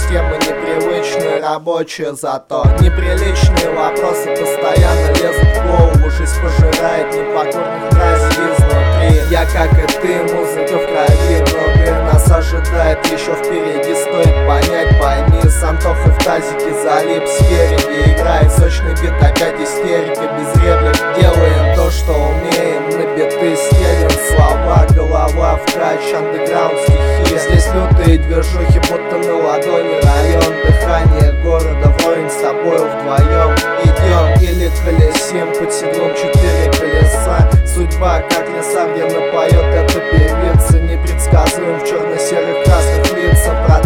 Темы непривычные, рабочие, зато неприличные вопросы постоянно лезут в голову. Жизнь пожирает непокорных мразей изнутри. Я, как и ты, музыка в крови. Многое нас ожидает еще впереди, стоит понять, пойми. Антоха в тазике залип спереди, играет сочный бит, опять истерика без реплик. Делаем то, что умеем, на биты стелим слова, голова в кач, андеграунд стихи. Здесь лютые движухи, будто на ладони район. Дыхание города вровень, с тобою вдвоем идем или колесим под седлом 4 колеса. Судьба, как леса, где напоет эта певица. Непредсказуем в черно-серых красных лицах.